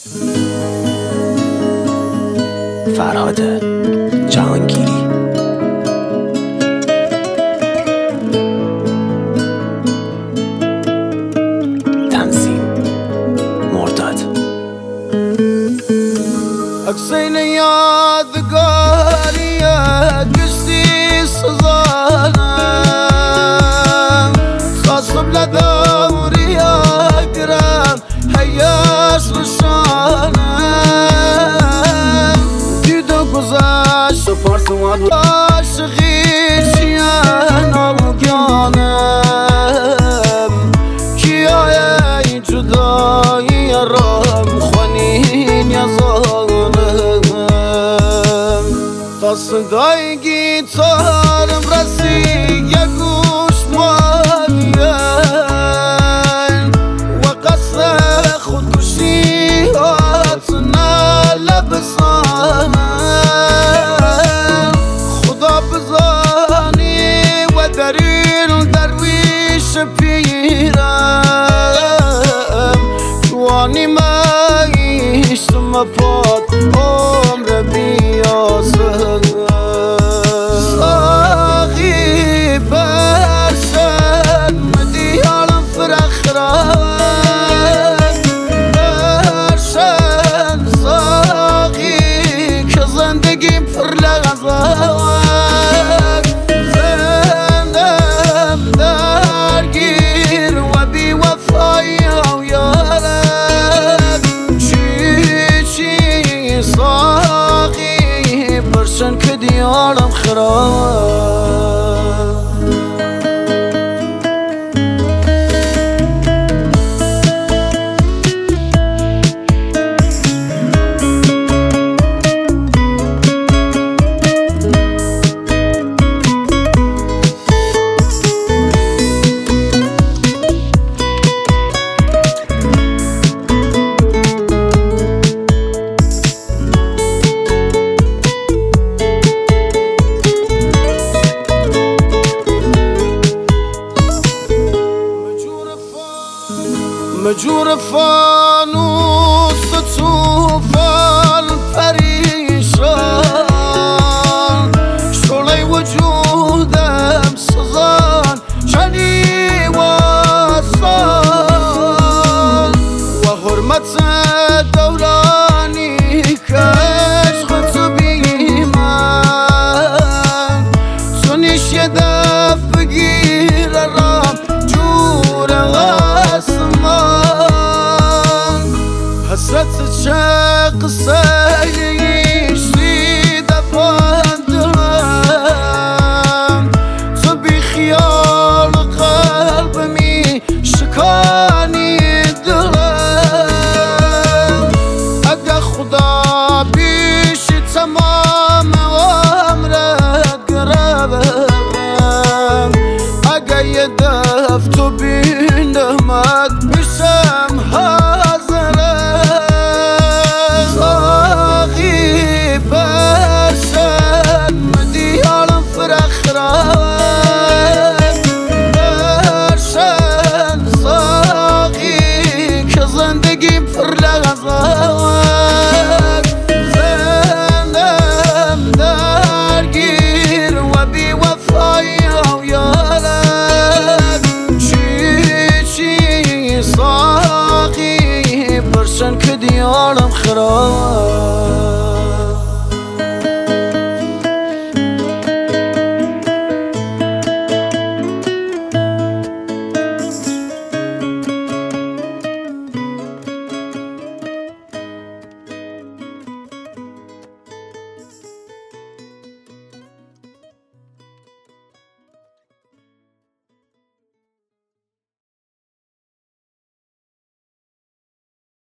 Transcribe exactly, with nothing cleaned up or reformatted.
فرهاد جهانگیری. تنظیم مرداد. اکسین یادگاریه گشتی سزانم خاصم لدوری اگرم حیاس رشانم دیدو گذشت و پارسوان عاشقی چیان آوگانم کیای جدایی رام خونین یزانم تا صدای گیتارم رسید یک گوش مانیم و قصد خودکشی هاتنا لبسانم خدا بزانی و دریل درویش پیرم جوانی مایشتم پاد عمر بیاسم ساقی برشن مدیارم فرخرم برشن ساقی که زندگیم پر لغزم زندم درگیر و بی وفایی و یارم چی چی ساقی برشن که دیارم خراب مجور فانوس توفان پریشان شعله وجودم سزان چنی واسان و حرمت دورانی که عشق تو بی من تو نیش یه دف بگیر رام جور حسرت چه قصه ایشتی دفان دلم تو بی خیال قلبمی شکانی دلم اگه خدا بیشی تمام عمرت گربم اگه یه دف تو بینمت بشم که دیارم خراب